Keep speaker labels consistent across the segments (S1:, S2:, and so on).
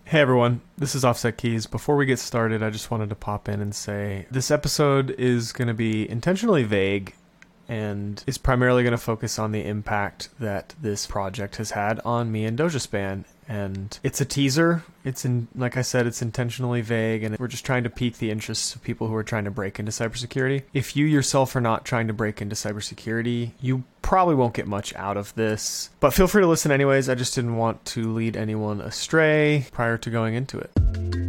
S1: Hey everyone, this is Offset Keys. Before we get started, I just wanted to pop in and say this episode is going to be intentionally vague and is primarily going to focus on the impact that this project has had on me and DojaSpan. And it's a teaser. Like I said, it's intentionally vague, and we're just trying to pique the interests of people who are trying to break into cybersecurity. If you yourself are not trying to break into cybersecurity, you probably won't get much out of this. But feel free to listen anyways. I just didn't want to lead anyone astray prior to going into it.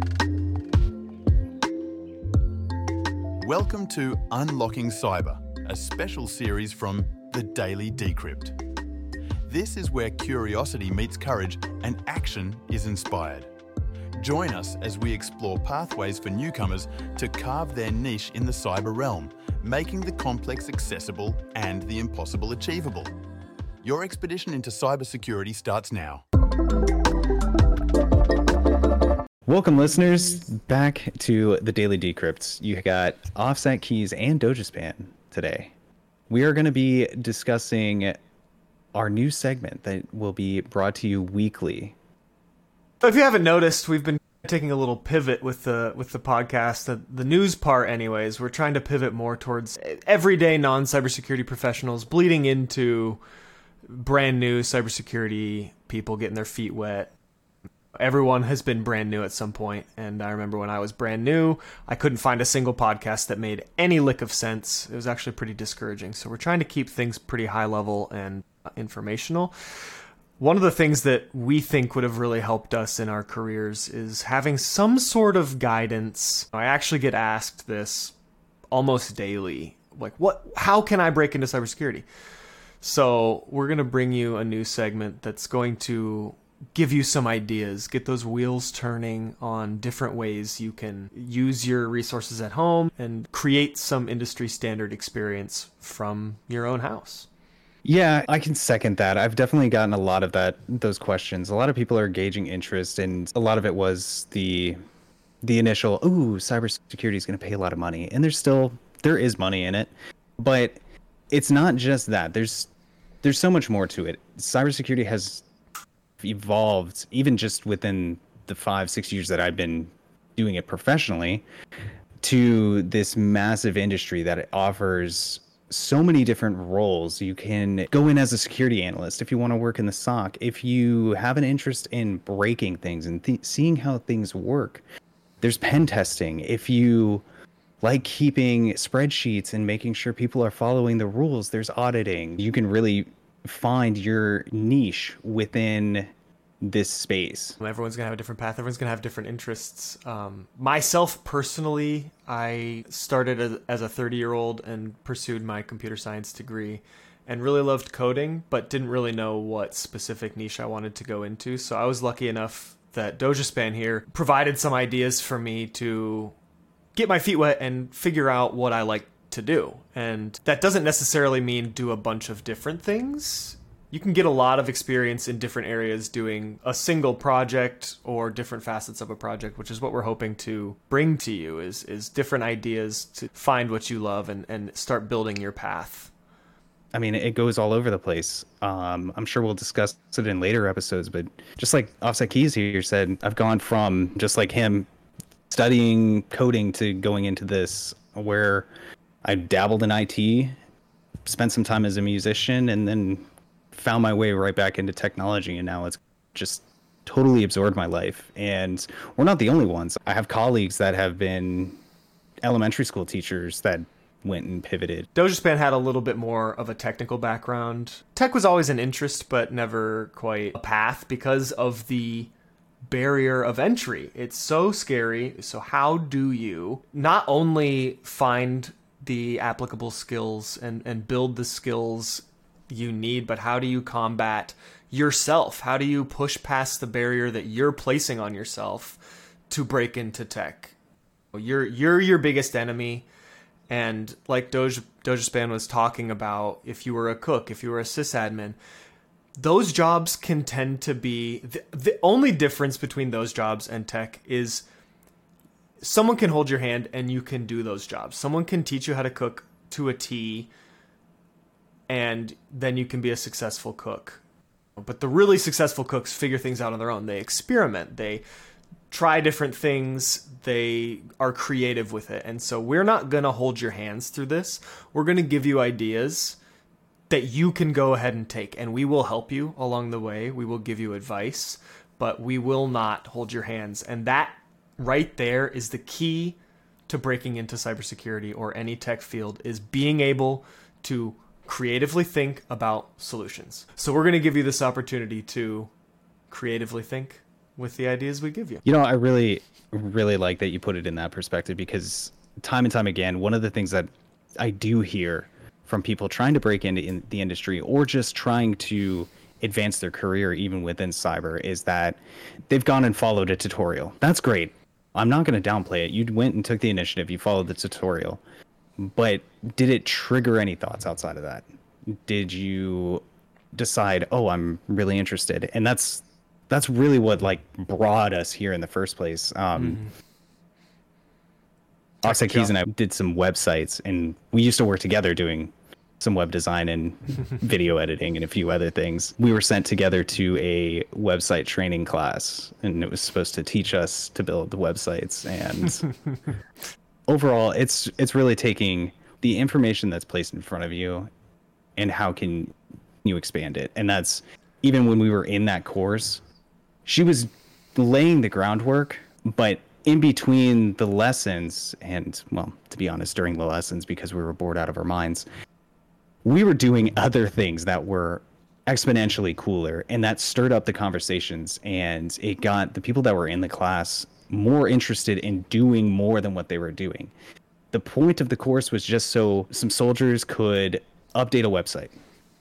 S2: Welcome to Unlocking Cyber, a special series from The Daily Decrypt. This is where curiosity meets courage and action is inspired. Join us as we explore pathways for newcomers to carve their niche in the cyber realm, making the complex accessible and the impossible achievable. Your expedition into cybersecurity starts now.
S3: Welcome, listeners, back to the Daily Decrypt. You got Offset Keys and DojaSpan today. We are going to be discussing our new segment that will be brought to you weekly.
S1: If you haven't noticed, we've been taking a little pivot with the podcast, the news part anyways. We're trying to pivot more towards everyday non-cybersecurity professionals bleeding into brand new cybersecurity people getting their feet wet. Everyone has been brand new at some point, and I remember when I was brand new, I couldn't find a single podcast that made any lick of sense. It was actually pretty discouraging. So we're trying to keep things pretty high level and informational. One of the things that we think would have really helped us in our careers is having some sort of guidance. I actually get asked this almost daily, like, how can I break into cybersecurity? So we're going to bring you a new segment that's going to give you some ideas, get those wheels turning on different ways you can use your resources at home and create some industry standard experience from your own house.
S3: Yeah, I can second that. I've definitely gotten a lot of those questions. A lot of people are gauging interest, and a lot of it was the initial, cybersecurity is going to pay a lot of money. And there is money in it, but it's not just that. There's so much more to it. Cybersecurity has evolved even just within the 5-6 years that I've been doing it professionally to this massive industry that it offers so many different roles. You can go in as a security analyst if you want to work in the SOC, if you have an interest in breaking things and seeing how things work. There's pen testing. If you like keeping spreadsheets and making sure people are following the rules, there's auditing. You can really find your niche within this space.
S1: Everyone's going to have a different path. Everyone's going to have different interests. Myself, personally, I started as a 30-year-old and pursued my computer science degree and really loved coding, but didn't really know what specific niche I wanted to go into. So I was lucky enough that DojaSpan here provided some ideas for me to get my feet wet and figure out what I like to do. And that doesn't necessarily mean do a bunch of different things. You can get a lot of experience in different areas doing a single project or different facets of a project, which is what we're hoping to bring to you is different ideas to find what you love and start building your path.
S3: I mean, it goes all over the place. I'm sure we'll discuss it in later episodes, but just like Offset Keys here said, I've gone from just like him studying coding to going into this where I dabbled in IT, spent some time as a musician, and then found my way right back into technology. And now it's just totally absorbed my life. And we're not the only ones. I have colleagues that have been elementary school teachers that went and pivoted.
S1: DojaSpan had a little bit more of a technical background. Tech was always an interest, but never quite a path because of the barrier of entry. It's so scary. So how do you not only find the applicable skills and build the skills you need, but how do you combat yourself? How do you push past the barrier that you're placing on yourself to break into tech? You're your biggest enemy. And like DojaSpan was talking about, if you were a cook, if you were a sysadmin, those jobs can tend to be the only difference between those jobs and tech is someone can hold your hand and you can do those jobs. Someone can teach you how to cook to a T, and then you can be a successful cook. But the really successful cooks figure things out on their own. They experiment. They try different things. They are creative with it. And so we're not going to hold your hands through this. We're going to give you ideas that you can go ahead and take, and we will help you along the way. We will give you advice, but we will not hold your hands. And that right there is the key to breaking into cybersecurity or any tech field, is being able to creatively think about solutions. So we're going to give you this opportunity to creatively think with the ideas we give you.
S3: You know, I really, really like that you put it in that perspective, because time and time again, one of the things that I do hear from people trying to break into the industry or just trying to advance their career even within cyber is that they've gone and followed a tutorial. That's great. I'm not going to downplay it. You went and took the initiative. You followed the tutorial. But did it trigger any thoughts outside of that? Did you decide, oh, I'm really interested? And that's really what like brought us here in the first place. Oxide Keys and I did some websites, and we used to work together doing some web design and video editing and a few other things. We were sent together to a website training class, and it was supposed to teach us to build the websites. And overall, it's really taking the information that's placed in front of you and how can you expand it. And that's, even when we were in that course, she was laying the groundwork, but in between the lessons, and well, to be honest, during the lessons, because we were bored out of our minds, we were doing other things that were exponentially cooler, and that stirred up the conversations, and it got the people that were in the class more interested in doing more than what they were doing. The point of the course was just so some soldiers could update a website,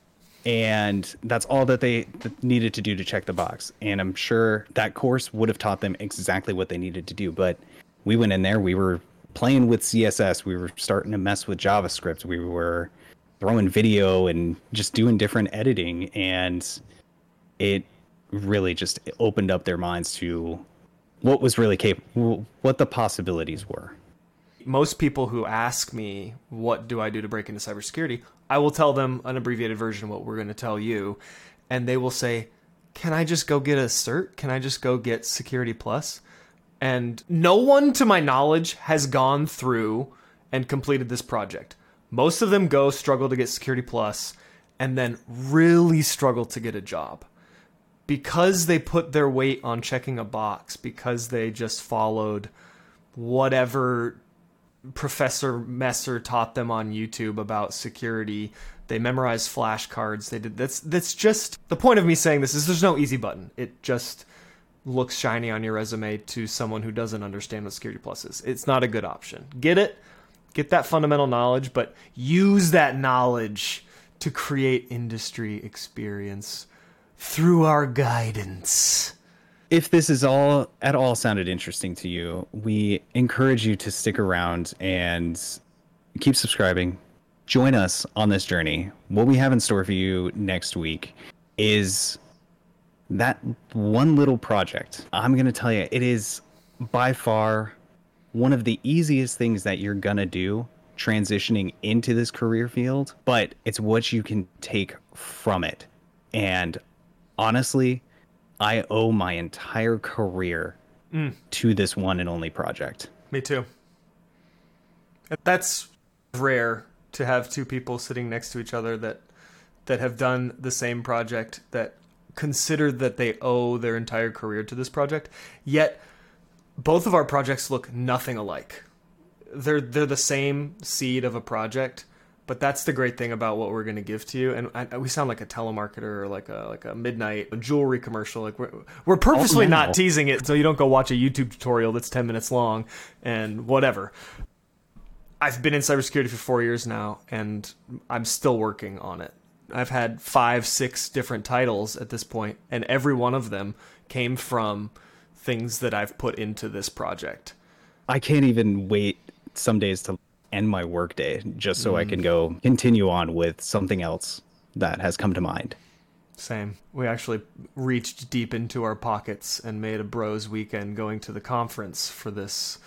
S3: and that's all that they needed to do to check the box. And I'm sure that course would have taught them exactly what they needed to do, but we went in there, we were playing with CSS, we were starting to mess with JavaScript, we were throwing video and just doing different editing, and it really just opened up their minds to what was really capable, what the possibilities were.
S1: Most people who ask me, what do I do to break into cybersecurity? I will tell them an abbreviated version of what we're going to tell you. And they will say, can I just go get a cert? Can I just go get Security Plus? And no one, to my knowledge, has gone through and completed this project. Most of them go struggle to get Security Plus and then really struggle to get a job. Because they put their weight on checking a box, because they just followed whatever Professor Messer taught them on YouTube about security. They memorized flashcards. They did that's just the point of me saying this is there's no easy button. It just looks shiny on your resume to someone who doesn't understand what Security Plus is. It's not a good option. Get that fundamental knowledge, but use that knowledge to create industry experience through our guidance.
S3: If this is all at all sounded interesting to you, we encourage you to stick around and keep subscribing. Join us on this journey. What we have in store for you next week is that one little project. I'm going to tell you, it is by far one of the easiest things that you're going to do transitioning into this career field, but it's what you can take from it. And honestly, I owe my entire career to this one and only project.
S1: Me too. That's rare to have two people sitting next to each other that have done the same project, that consider that they owe their entire career to this project. Yet both of our projects look nothing alike. They're the same seed of a project, but that's the great thing about what we're going to give to you. And we sound like a telemarketer or like a midnight jewelry commercial. Like we're purposely not teasing it so you don't go watch a YouTube tutorial that's 10 minutes long and whatever. I've been in cybersecurity for 4 years now, and I'm still working on it. I've had 5-6 different titles at this point, and every one of them came from things that I've put into this project.
S3: I can't even wait some days to end my workday just so I can go continue on with something else that has come to mind.
S1: Same. We actually reached deep into our pockets and made a bros weekend going to the conference for this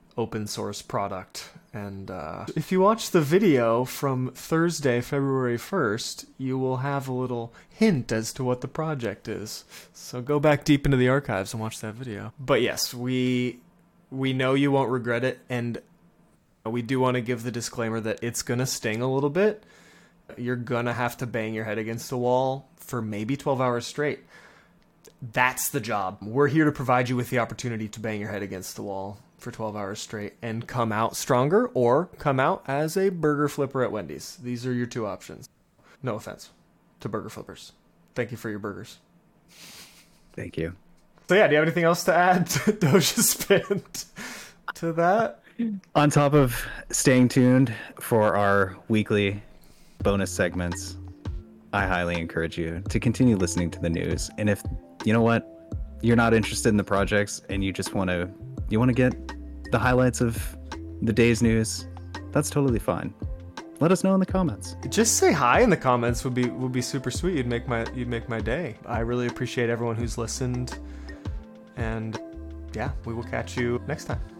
S1: open source product. And if you watch the video from Thursday, February 1st, you will have a little hint as to what the project is. So go back deep into the archives and watch that video. But yes, we know you won't regret it, and we do want to give the disclaimer that it's going to sting a little bit. You're going to have to bang your head against a wall for maybe 12 hours straight. That's the job. We're here to provide you with the opportunity to bang your head against the wall for 12 hours straight and come out stronger, or come out as a burger flipper at Wendy's. These are your two options. No offense to burger flippers. Thank you for your burgers.
S3: Thank you.
S1: So yeah, do you have anything else to add to Doja Spin to that?
S3: On top of staying tuned for our weekly bonus segments, I highly encourage you to continue listening to the news. And if, you know what, you're not interested in the projects and you just want to get the highlights of the day's news, that's totally fine. Let us know in the comments.
S1: Just say hi in the comments would be super sweet. You'd make my day. I really appreciate everyone who's listened. And yeah, we will catch you next time.